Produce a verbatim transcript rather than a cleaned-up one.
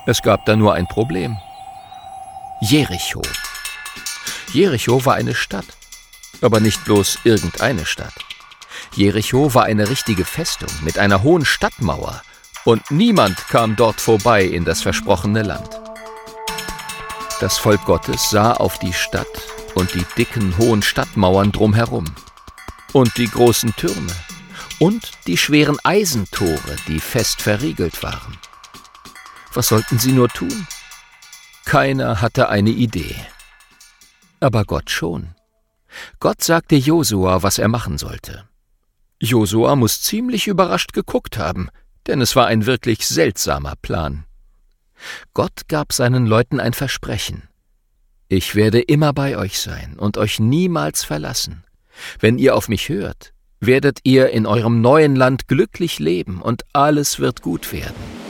Es gab da nur ein Problem. Jericho. Jericho war eine Stadt, aber nicht bloß irgendeine Stadt. Jericho war eine richtige Festung mit einer hohen Stadtmauer, und niemand kam dort vorbei in das versprochene Land. Das Volk Gottes sah auf die Stadt und die dicken, hohen Stadtmauern drumherum und die großen Türme und die schweren Eisentore, die fest verriegelt waren. Was sollten sie nur tun? Keiner hatte eine Idee. Aber Gott schon. Gott sagte Josua, was er machen sollte. Josua muss ziemlich überrascht geguckt haben, denn es war ein wirklich seltsamer Plan. Gott gab seinen Leuten ein Versprechen. Ich werde immer bei euch sein und euch niemals verlassen. Wenn ihr auf mich hört, werdet ihr in eurem neuen Land glücklich leben und alles wird gut werden.